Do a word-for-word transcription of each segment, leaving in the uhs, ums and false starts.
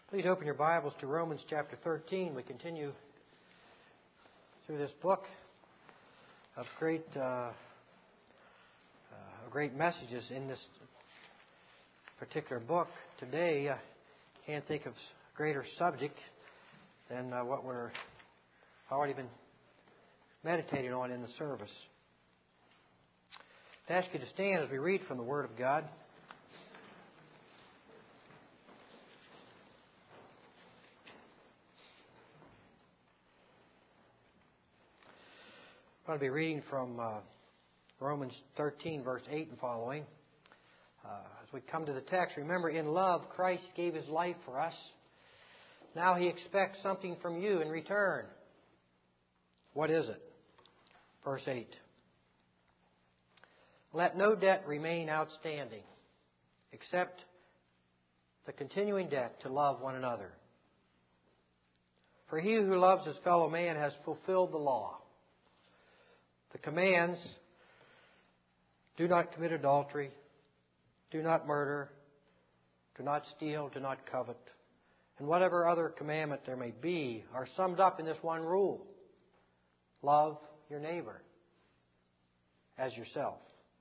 Please open your Bibles to Romans chapter thirteen. We continue through this book of great, uh, uh, great messages in this particular book. Today, I can't think of a greater subject than uh, what we're already been meditating on in the service. I ask you to stand as we read from the Word of God. I'm going to be reading from uh, Romans thirteen, verse eight and following. Uh, as we come to the text, remember, in love, Christ gave His life for us. Now He expects something from you in return. What is it? Verse eight. Let no debt remain outstanding, except the continuing debt to love one another. For he who loves his fellow man has fulfilled the law. The commands: do not commit adultery, do not murder, do not steal, do not covet, and whatever other commandment there may be are summed up in this one rule: love your neighbor as yourself.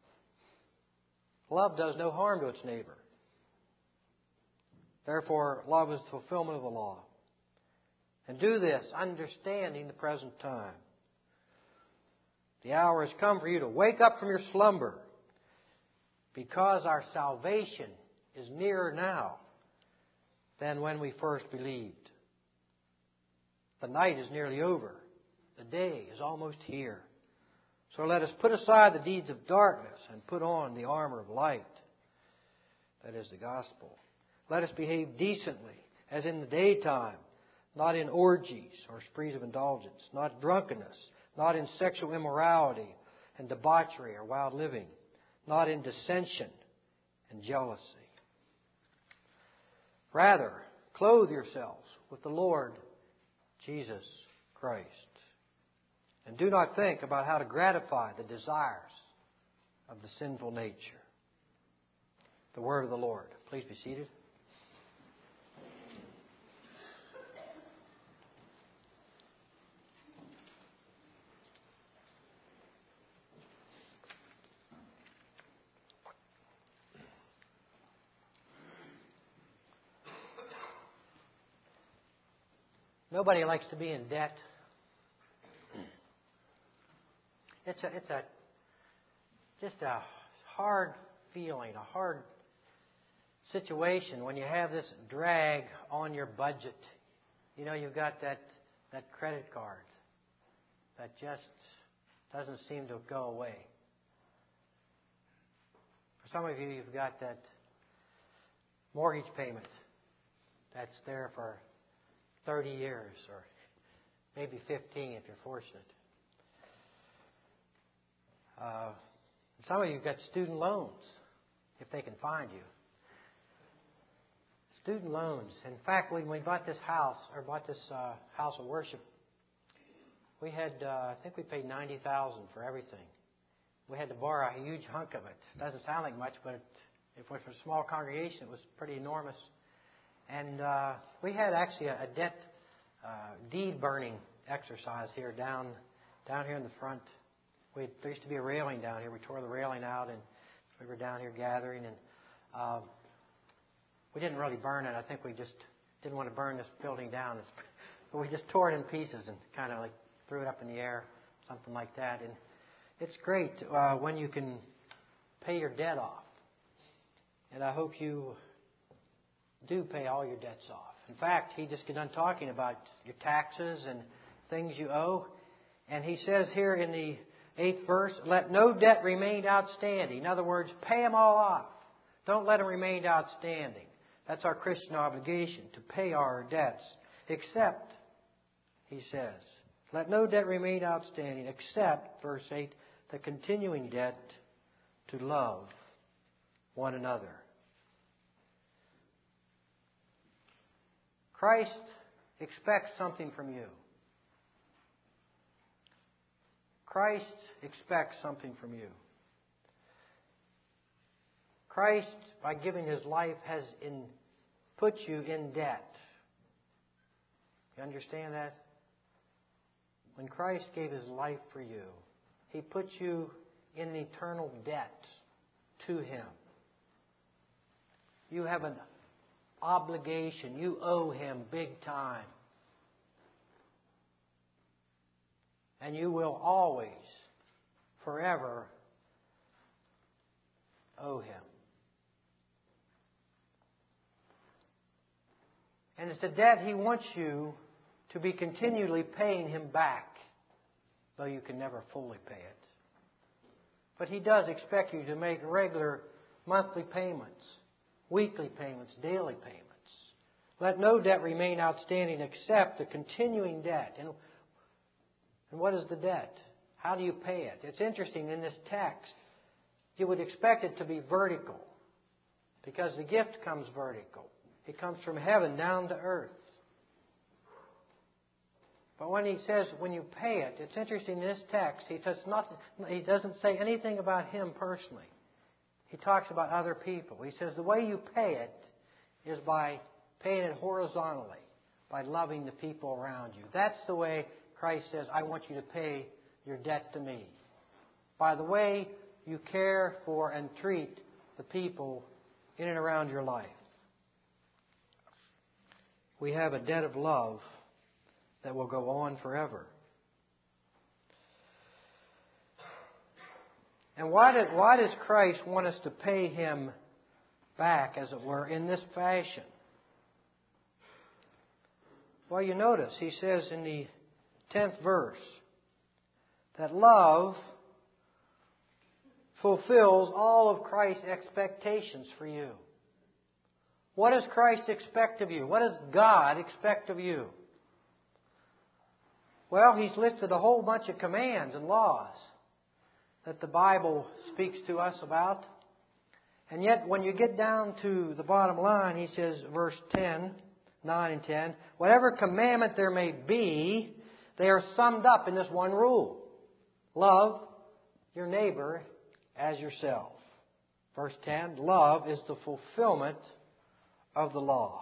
Love does no harm to its neighbor. Therefore, love is the fulfillment of the law. And do this, understanding the present time. The hour has come for you to wake up from your slumber, because our salvation is nearer now than when we first believed. The night is nearly over. The day is almost here. So let us put aside the deeds of darkness and put on the armor of light. That is the gospel. Let us behave decently, as in the daytime, not in orgies or sprees of indulgence, not drunkenness, not in sexual immorality and debauchery or wild living, not in dissension and jealousy. Rather, clothe yourselves with the Lord Jesus Christ. And do not think about how to gratify the desires of the sinful nature. The word of the Lord. Please be seated. Nobody likes to be in debt. It's a, it's a, just a hard feeling, a hard situation when you have this drag on your budget. You know, you've got that, that credit card that just doesn't seem to go away. For some of you, you've got that mortgage payment that's there for thirty years or maybe fifteen if you're fortunate. Uh, some of you have got student loans, if they can find you. Student loans. In fact, when we bought this house, or bought this uh, house of worship, we had, uh, I think we paid ninety thousand dollars for everything. We had to borrow a huge hunk of it. Doesn't sound like much, but it, if it was for a small congregation, it was pretty enormous. And uh, we had actually a, a debt uh, deed burning exercise here down down here in the front. We, there used to be a railing down here. We tore the railing out, and we were down here gathering. And uh, we didn't really burn it. I think we just didn't want to burn this building down. But we just tore it in pieces and kind of like threw it up in the air, something like that. And it's great uh, when you can pay your debt off. And I hope you do pay all your debts off. In fact, he just got done talking about your taxes and things you owe. And he says here in the eighth verse, let no debt remain outstanding. In other words, pay them all off. Don't let them remain outstanding. That's our Christian obligation, to pay our debts. Except, he says, let no debt remain outstanding except, verse eight, the continuing debt to love one another. Christ expects something from you. Christ expects something from you. Christ, by giving His life, has in, put you in debt You understand that? When Christ gave His life for you, He put you in an eternal debt to Him. You have an obligation. You owe Him big time. And you will always, forever, owe Him. And it's a debt He wants you to be continually paying Him back, though you can never fully pay it. But He does expect you to make regular monthly payments, weekly payments, daily payments. Let no debt remain outstanding except the continuing debt. And, and what is the debt? How do you pay it? It's interesting in this text. You would expect it to be vertical, because the gift comes vertical. It comes from heaven down to earth. But when he says when you pay it, it's interesting in this text. He says nothing. He doesn't say anything about him personally. He talks about other people. He says the way you pay it is by paying it horizontally, by loving the people around you. That's the way Christ says, I want you to pay your debt to me. By the way you care for and treat the people in and around your life. We have a debt of love that will go on forever. And why, did, why does Christ want us to pay Him back, as it were, in this fashion? Well, you notice he says in the tenth verse that love fulfills all of Christ's expectations for you. What does Christ expect of you? What does God expect of you? Well, He's listed a whole bunch of commands and laws that the Bible speaks to us about. And yet, when you get down to the bottom line, He says, verse ten, nine and ten, whatever commandment there may be, they are summed up in this one rule. Love your neighbor as yourself. Verse ten, love is the fulfillment of the law.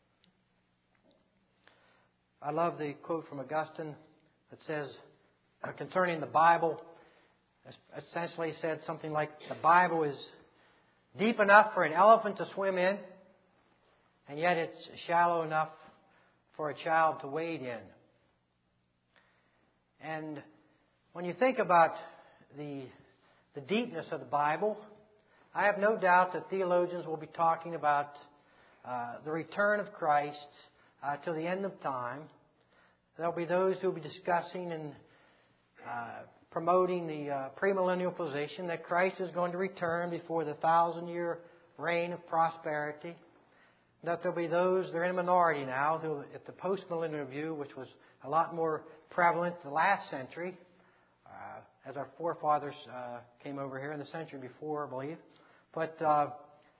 I love the quote from Augustine that says, uh, concerning the Bible, essentially said something like, the Bible is deep enough for an elephant to swim in, and yet it's shallow enough for a child to wade in. And when you think about the, the deepness of the Bible, I have no doubt that theologians will be talking about uh, the return of Christ uh, till the end of time. There'll be those who will be discussing and uh, promoting the uh, premillennial position that Christ is going to return before the thousand-year reign of prosperity. That there'll be those, they're in a minority now, who at the postmillennial view, which was a lot more prevalent the last century, uh, as our forefathers uh, came over here in the century before, I believe. But uh,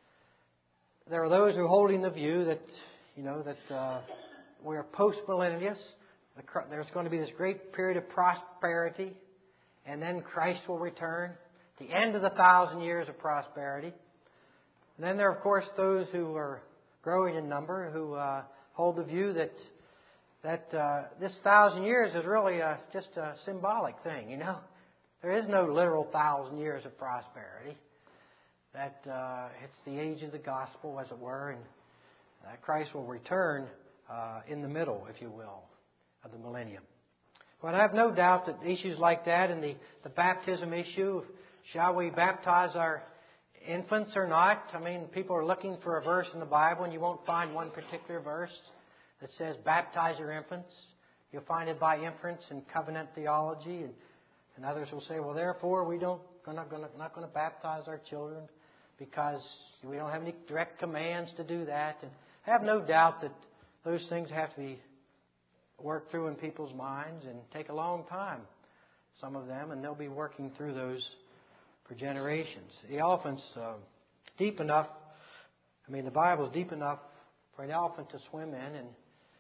there are those who are holding the view that, you know, that uh, we're postmillennialists. There's going to be this great period of prosperity, and then Christ will return. The end of the thousand years of prosperity. And then there are, of course, those who are growing in number who uh, hold the view that that uh, this thousand years is really a, just a symbolic thing. You know, there is no literal thousand years of prosperity. That uh, it's the age of the gospel, as it were, and uh, Christ will return uh, in the middle, if you will, of the millennium. But I have no doubt that issues like that and the, the baptism issue, shall we baptize our infants or not? I mean, people are looking for a verse in the Bible, and you won't find one particular verse that says baptize your infants. You'll find it by inference and covenant theology, and, and others will say, well, therefore we don't we're not going to not going to baptize our children because we don't have any direct commands to do that. And I have no doubt that those things have to be worked through in people's minds and take a long time, some of them, and they'll be working through those for generations. The elephant's uh, deep enough, I mean, the Bible's deep enough for an elephant to swim in, and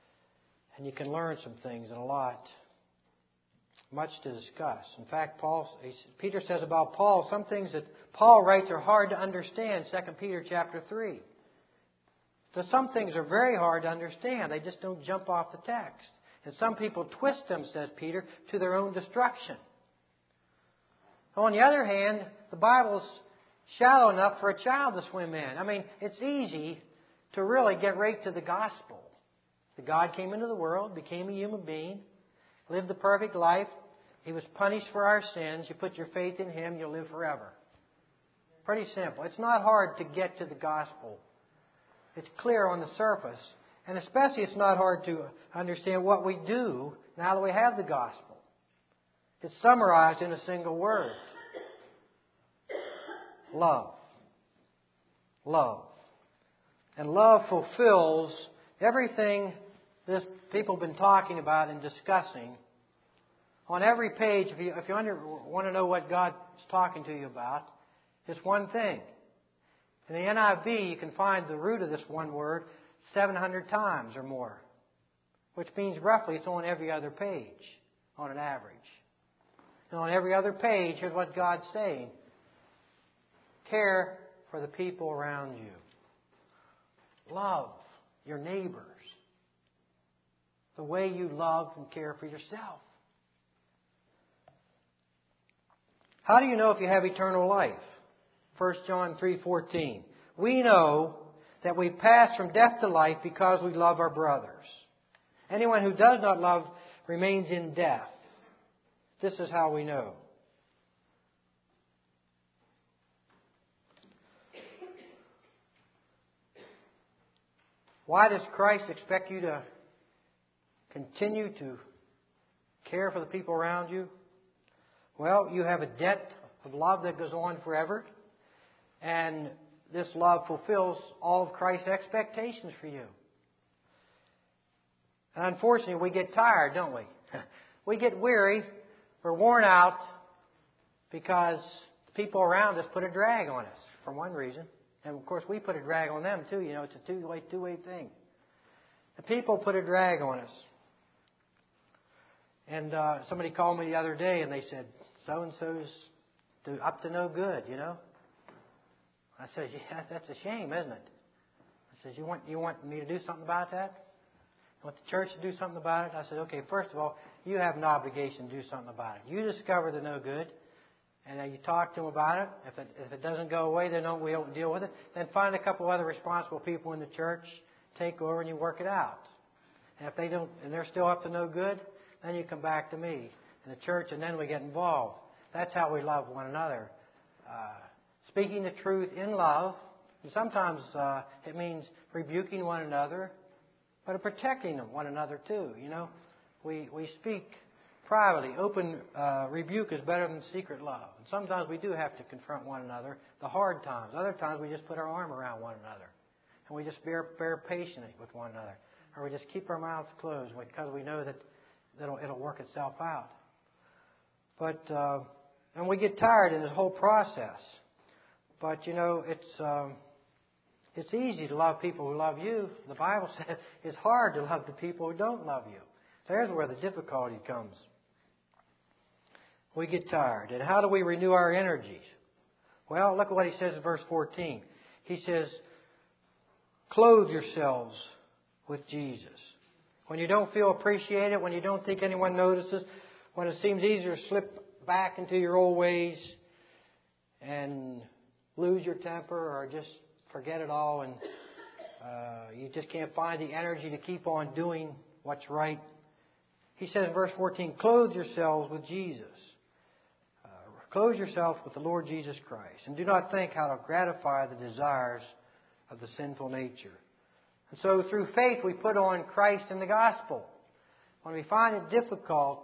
and you can learn some things and a lot, much to discuss. In fact, Paul, Peter says about Paul, some things that Paul writes are hard to understand, Second Peter chapter three. So some things are very hard to understand. They just don't jump off the text. And some people twist them, says Peter, to their own destruction. On the other hand, the Bible's shallow enough for a child to swim in. I mean, it's easy to really get right to the gospel. That God came into the world, became a human being, lived the perfect life. He was punished for our sins. You put your faith in Him, you'll live forever. Pretty simple. It's not hard to get to the gospel. It's clear on the surface. And especially it's not hard to understand what we do now that we have the gospel. It's summarized in a single word. Love. Love. And love fulfills everything this people have been talking about and discussing. On every page, if you, if you under, want to know what God's talking to you about, it's one thing. In the N I V, you can find the root of this one word seven hundred times or more, which means roughly it's on every other page on an average. And on every other page, here's what God's saying. Care for the people around you. Love your neighbors the way you love and care for yourself. How do you know if you have eternal life? First John three fourteen. We know that we pass from death to life because we love our brothers. Anyone who does not love remains in death. This is how we know. Why does Christ expect you to continue to care for the people around you? Well, you have a debt of love that goes on forever. And this love fulfills all of Christ's expectations for you. And unfortunately, we get tired, don't we? We get weary. We're worn out because the people around us put a drag on us, for one reason. And of course, we put a drag on them too. You know, it's a two-way, two-way thing. The people put a drag on us. And uh, somebody called me the other day and they said, so-and-so's up to no good, you know. I said, yeah, that's a shame, isn't it? I said, you want you want me to do something about that? You want the church to do something about it? I said, okay, first of all, you have an obligation to do something about it. You discover the no good, and then you talk to them about it. If it, if it doesn't go away, then don't, we don't deal with it. Then find a couple other responsible people in the church, take over, and you work it out. And if they don't, and they're still up to no good, then you come back to me in the church, and then we get involved. That's how we love one another. Uh, Speaking the truth in love. And sometimes uh, it means rebuking one another, but protecting one another too. You know, we we speak privately. Open uh, rebuke is better than secret love. And sometimes we do have to confront one another, the hard times. Other times we just put our arm around one another, and we just bear bear patiently with one another, or we just keep our mouths closed because we know that it'll it'll work itself out. But uh, and we get tired in this whole process. But, you know, it's um, it's easy to love people who love you. The Bible says it's hard to love the people who don't love you. There's where the difficulty comes. We get tired. And how do we renew our energies? Well, look at what he says in verse fourteen. He says, clothe yourselves with Jesus. When you don't feel appreciated, when you don't think anyone notices, when it seems easier to slip back into your old ways and lose your temper or just forget it all and uh, you just can't find the energy to keep on doing what's right. He says in verse fourteen, clothe yourselves with Jesus. Uh, clothe yourself with the Lord Jesus Christ. And do not think how to gratify the desires of the sinful nature. And so through faith we put on Christ in the gospel. When we find it difficult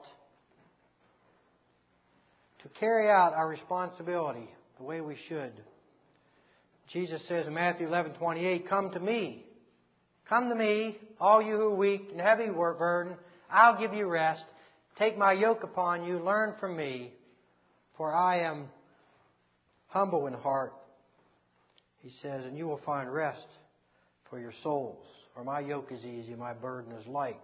to carry out our responsibility the way we should, Jesus says in Matthew eleven twenty-eight, come to me. Come to me, all you who are weak and heavy burden. I'll give you rest. Take my yoke upon you. Learn from me. For I am humble in heart. He says, and you will find rest for your souls. For my yoke is easy, my burden is light.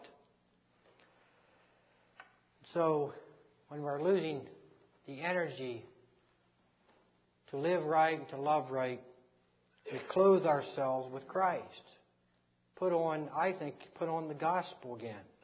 So, when we're losing the energy to live right and to love right, we clothe ourselves with Christ. Put on, I think, put on the gospel again.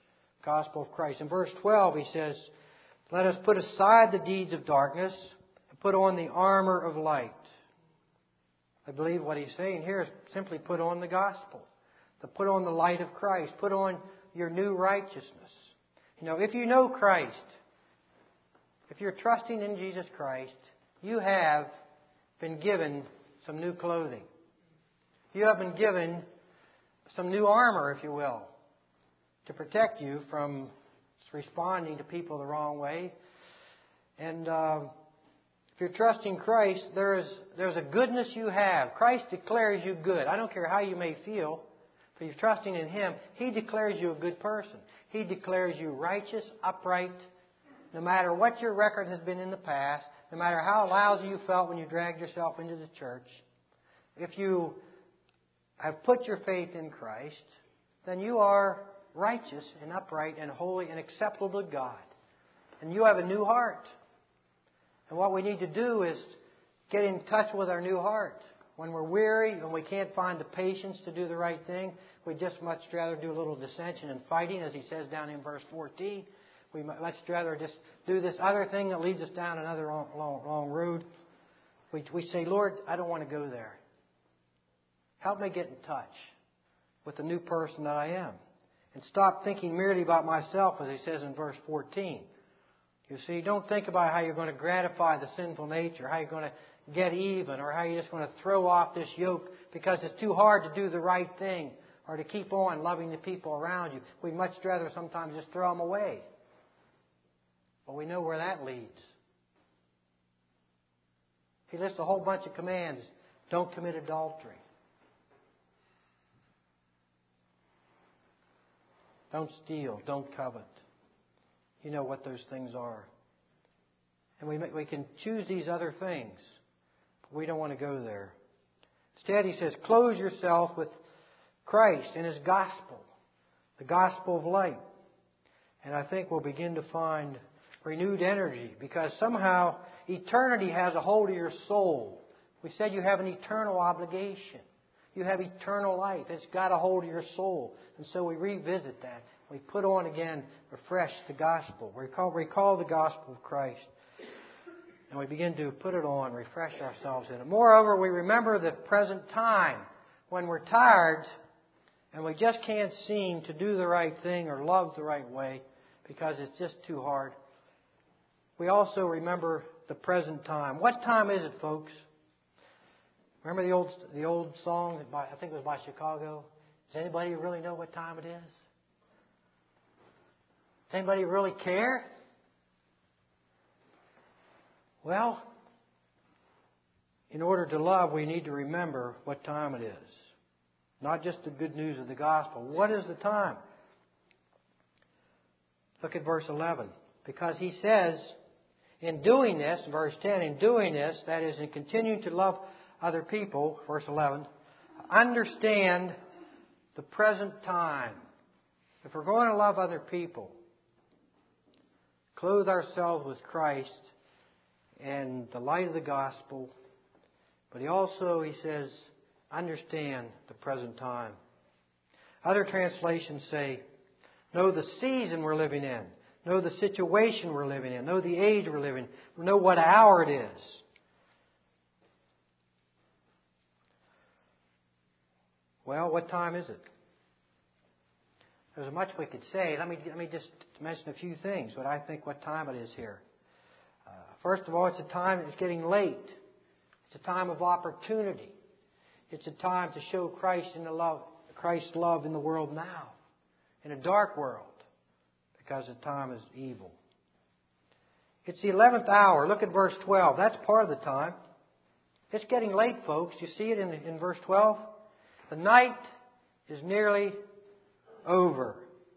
Gospel of Christ. In verse twelve he says, let us put aside the deeds of darkness and put on the armor of light. I believe what he's saying here is simply put on the gospel. To put on the light of Christ. Put on your new righteousness. You know, if you know Christ, if you're trusting in Jesus Christ, you have been given some new clothing. You have been given some new armor, if you will, to protect you from responding to people the wrong way. And uh, if you're trusting Christ, there is there's a goodness you have. Christ declares you good. I don't care how you may feel. If you're trusting in Him, He declares you a good person. He declares you righteous, upright, no matter what your record has been in the past, no matter how lousy you felt when you dragged yourself into the church. If you have put your faith in Christ, then you are righteous and upright and holy and acceptable to God. And you have a new heart. And what we need to do is get in touch with our new heart. When we're weary and we can't find the patience to do the right thing, we'd just much rather do a little dissension and fighting, as he says down in verse fourteen. We much rather just do this other thing that leads us down another long, long, long road. We, we say, Lord, I don't want to go there. Help me get in touch with the new person that I am. And stop thinking merely about myself, as he says in verse fourteen. You see, don't think about how you're going to gratify the sinful nature, how you're going to get even, or how you're just going to throw off this yoke because it's too hard to do the right thing or to keep on loving the people around you. We'd much rather sometimes just throw them away. But we know where that leads. He lists a whole bunch of commands. Don't commit adultery. Don't steal. Don't covet. You know what those things are. And we we can choose these other things. But we don't want to go there. Instead, he says, clothe yourself with Christ and His gospel. The gospel of light. And I think we'll begin to find renewed energy, because somehow eternity has a hold of your soul. We said you have an eternal obligation. You have eternal life. It's got a hold of your soul. And so we revisit that. We put on again, refresh the gospel. Recall, recall the gospel of Christ. And we begin to put it on, refresh ourselves in it. Moreover, we remember the present time when we're tired and we just can't seem to do the right thing or love the right way because it's just too hard. We also remember the present time. What time is it, folks? Remember the old the old song, by, I think it was by Chicago? Does anybody really know what time it is? Does anybody really care? Well, in order to love, we need to remember what time it is. Not just the good news of the gospel. What is the time? Look at verse eleven. Because he says, in doing this, verse ten, in doing this, that is, in continuing to love other people, verse eleven, understand the present time. If we're going to love other people, clothe ourselves with Christ and the light of the gospel. But he also, he says, understand the present time. Other translations say, know the season we're living in. Know the situation we're living in. Know the age we're living in. Know what hour it is. Well, what time is it? There's much we could say. Let me let me just mention a few things. What I think what time it is here. Uh, first of all, it's a time. It's getting late. It's a time of opportunity. It's a time to show Christ in the love, Christ's love in the world now, in a dark world, because the time is evil. It's the eleventh hour. Look at verse twelve. That's part of the time. It's getting late, folks. You see it in in verse twelve. The night is nearly over.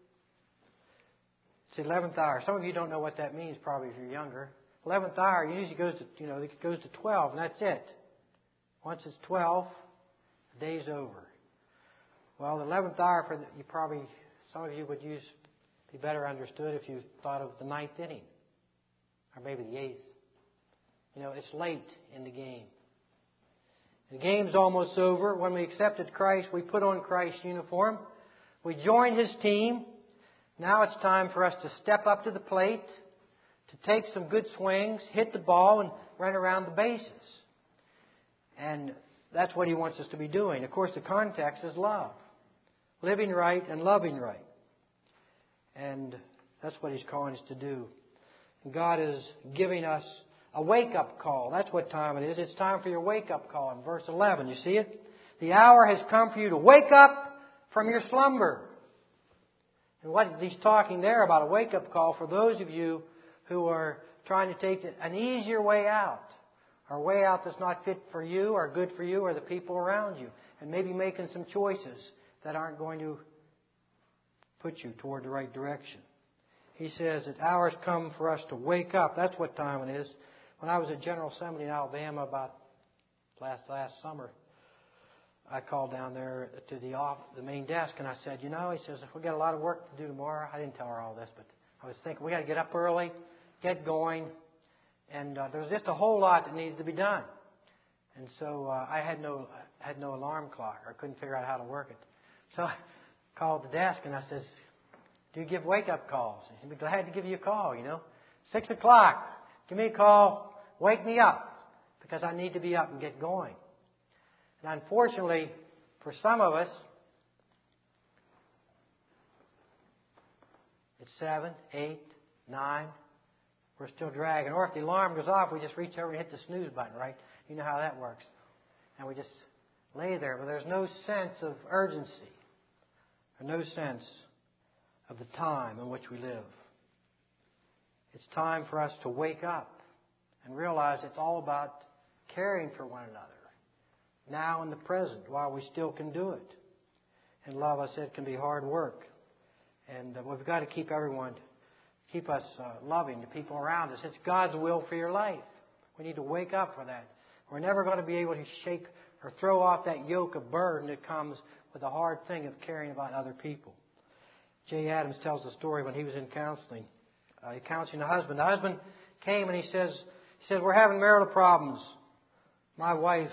It's the eleventh hour. Some of you don't know what that means, probably, if you're younger. Eleventh hour usually goes to, you know, it goes to twelve, and that's it. Once it's twelve, the day's over. Well, the eleventh hour, for the, you probably, some of you would use, be better understood if you thought of the ninth inning, or maybe the eighth. You know, it's late in the game. The game's almost over. When we accepted Christ, we put on Christ's uniform. We joined His team. Now it's time for us to step up to the plate, to take some good swings, hit the ball, and run around the bases. And that's what He wants us to be doing. Of course, the context is love. Living right and loving right. And that's what He's calling us to do. And God is giving us a wake-up call. That's what time it is. It's time for your wake-up call in verse eleven. You see it? The hour has come for you to wake up from your slumber. And what He's talking there about, a wake-up call for those of you who are trying to take an easier way out. Or a way out that's not fit for you or good for you or the people around you. And maybe making some choices that aren't going to put you toward the right direction. He says that hours come for us to wake up. That's what time it is. When I was at General Assembly in Alabama about last last summer, I called down there to the off, the main desk, and I said, you know, he says, we got a lot of work to do tomorrow. I didn't tell her all this, but I was thinking we got to get up early, get going, and uh, there was just a whole lot that needed to be done. And so uh, I had no I had no alarm clock. I couldn't figure out how to work it. So I called the desk and I said, do you give wake-up calls? He'd be glad to give you a call, you know. Six o'clock, give me a call, wake me up, because I need to be up and get going. And unfortunately, for some of us, it's seven, eight, nine, we're still dragging. Or if the alarm goes off, we just reach over and hit the snooze button, right? You know how that works. And we just lay there, but there's no sense of urgency, or no sense of the time in which we live. It's time for us to wake up and realize it's all about caring for one another, now in the present, while we still can do it. And love, I said, can be hard work. And uh, we've got to keep everyone, keep us uh, loving the people around us. It's God's will for your life. We need to wake up for that. We're never going to be able to shake or throw off that yoke of burden that comes with the hard thing of caring about other people. Jay Adams tells the story when he was in counseling. Uh, he counseling a husband. The husband came and he says, he says, we're having marital problems. My wife,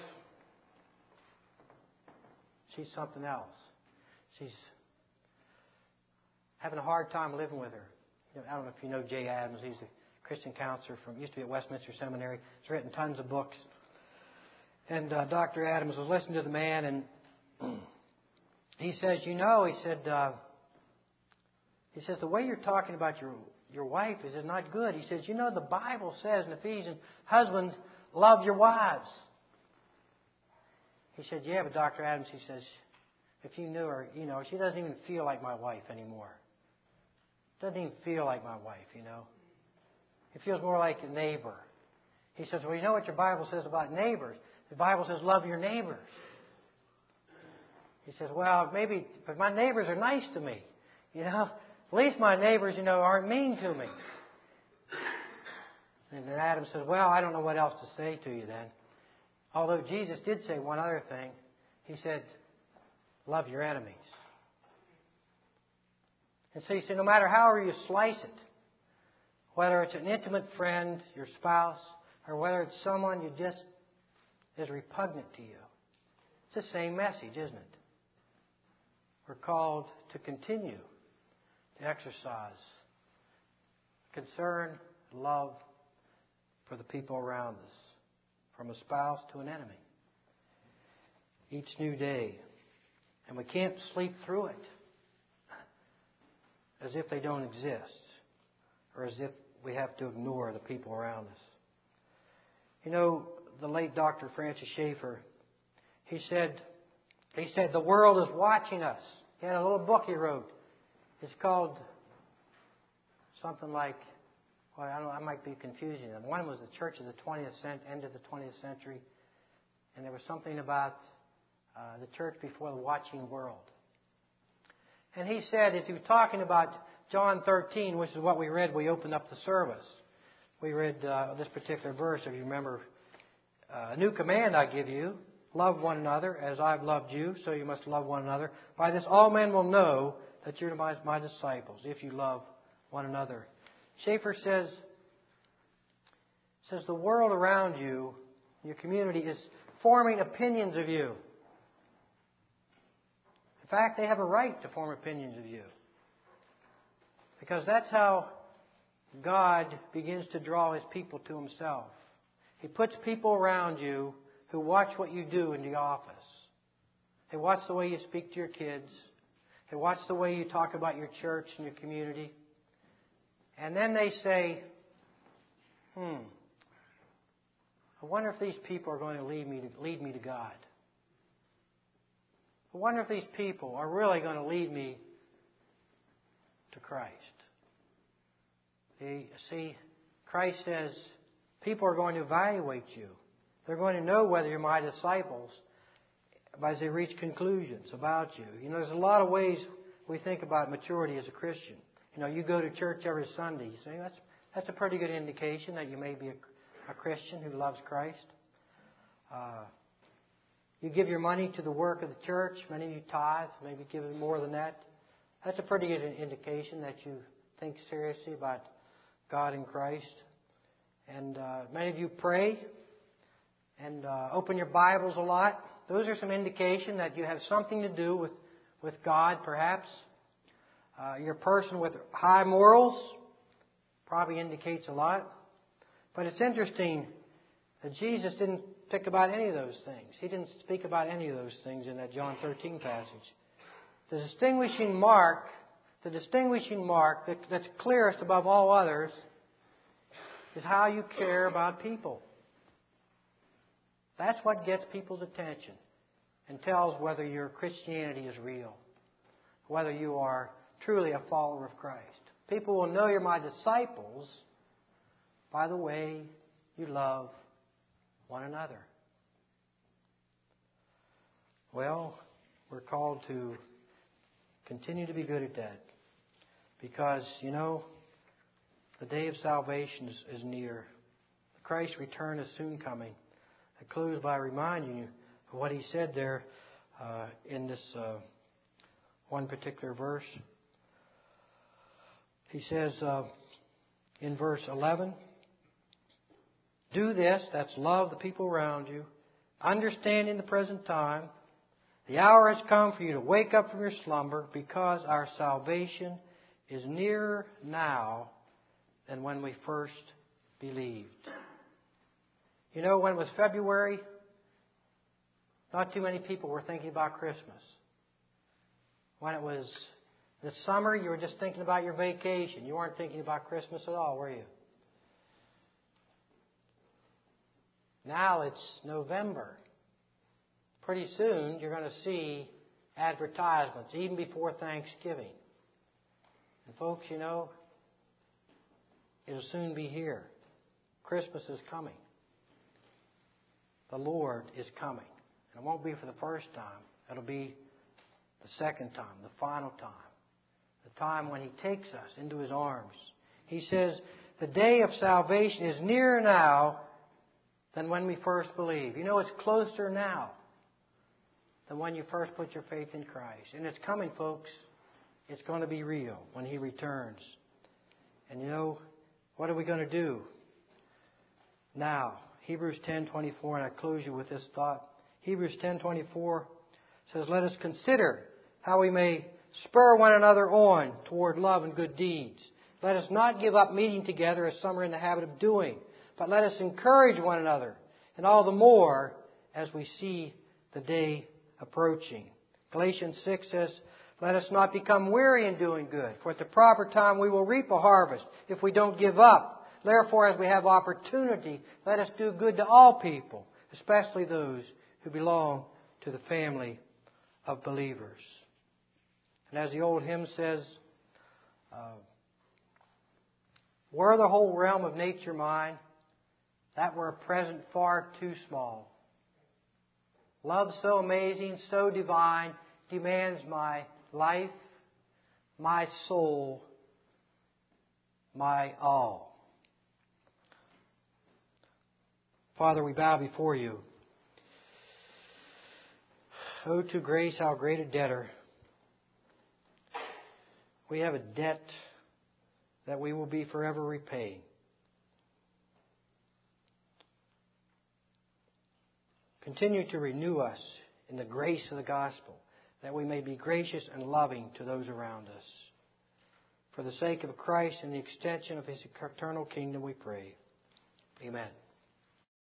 she's something else. She's having a hard time living with her. You know, I don't know if you know Jay Adams. He's a Christian counselor from, used to be at Westminster Seminary. He's written tons of books. And uh, Doctor Adams was listening to the man, and he says, you know, he said, uh, he says, the way you're talking about your your wife is, is not good. He says, you know, the Bible says in Ephesians, husbands, love your wives. He said, yeah, but Doctor Adams, he says, if you knew her, you know, she doesn't even feel like my wife anymore. Doesn't even feel like my wife, you know. It feels more like a neighbor. He says, well, you know what your Bible says about neighbors? The Bible says, love your neighbors. He says, well, maybe, but my neighbors are nice to me. You know, at least my neighbors, you know, aren't mean to me. And then Adam says, well, I don't know what else to say to you then. Although Jesus did say one other thing. He said, love your enemies. And so he said, no matter however you slice it, whether it's an intimate friend, your spouse, or whether it's someone you just is repugnant to you, it's the same message, isn't it? We're called to continue to exercise concern, love for the people around us, from a spouse to an enemy, each new day. And we can't sleep through it as if they don't exist, or as if we have to ignore the people around us. You know, the late Doctor Francis Schaeffer, he said, he said, the world is watching us. He had a little book he wrote. It's called something like, well, I don't know, I might be confusing them. One was the Church of the twentieth century, end of the twentieth century, and there was something about uh, the church before the watching world. And he said, as he was talking about John thirteen, which is what we read, we opened up the service. We read uh, this particular verse, if you remember. Uh, a new command I give you, love one another as I've loved you, so you must love one another. By this all men will know that you're my, my disciples, if you love one another. Schaeffer says, says the world around you, your community, is forming opinions of you. In fact, they have a right to form opinions of you. Because that's how God begins to draw His people to Himself. He puts people around you who watch what you do in the office. They watch the way you speak to your kids. They watch the way you talk about your church and your community. And then they say, hmm, I wonder if these people are going to lead me to, lead me to God. I wonder if these people are really going to lead me to Christ. You see, Christ says people are going to evaluate you. They're going to know whether you're my disciples as they reach conclusions about you. You know, there's a lot of ways we think about maturity as a Christian. You know, you go to church every Sunday. You say, that's, that's a pretty good indication that you may be a, a Christian who loves Christ. Uh, you give your money to the work of the church. Many of you tithe, maybe give more than that. That's a pretty good indication that you think seriously about God and Christ. And uh, many of you pray and uh, open your Bibles a lot. Those are some indication that you have something to do with, with God, perhaps. Uh, you're a person with high morals. Probably indicates a lot. But it's interesting that Jesus didn't pick about any of those things. He didn't speak about any of those things in that John thirteen passage. The distinguishing mark, the distinguishing mark that, that's clearest above all others is how you care about people. That's what gets people's attention and tells whether your Christianity is real, whether you are truly a follower of Christ. People will know you're my disciples by the way you love one another. Well, we're called to continue to be good at that because, you know, the day of salvation is, is near. Christ's return is soon coming. I close by reminding you of what He said there uh, in this uh, one particular verse. He says uh, in verse eleven, do this, that's love the people around you, understand in the present time, the hour has come for you to wake up from your slumber because our salvation is nearer now than when we first believed. You know, when it was February, not too many people were thinking about Christmas. When it was the summer, you were just thinking about your vacation. You weren't thinking about Christmas at all, were you? Now it's November. Pretty soon you're going to see advertisements, even before Thanksgiving. And folks, you know, it'll soon be here. Christmas is coming. The Lord is coming. And it won't be for the first time. It'll be the second time, the final time. The time when He takes us into His arms. He says, the day of salvation is nearer now than when we first believed. You know, it's closer now than when you first put your faith in Christ. And it's coming, folks. It's going to be real when He returns. And you know, what are we going to do now? Hebrews ten twenty-four, and I close you with this thought. Hebrews ten twenty-four says, let us consider how we may spur one another on toward love and good deeds. Let us not give up meeting together as some are in the habit of doing, but let us encourage one another, and all the more as we see the day approaching. Galatians six says, let us not become weary in doing good, for at the proper time we will reap a harvest if we don't give up. Therefore, as we have opportunity, let us do good to all people, especially those who belong to the family of believers. And as the old hymn says, uh, were the whole realm of nature mine, that were a present far too small. Love so amazing, so divine, demands my life, my soul, my all. Father, we bow before You. Oh, to grace, how great a debtor. We have a debt that we will be forever repaying. Continue to renew us in the grace of the gospel, that we may be gracious and loving to those around us. For the sake of Christ and the extension of His eternal kingdom, we pray. Amen.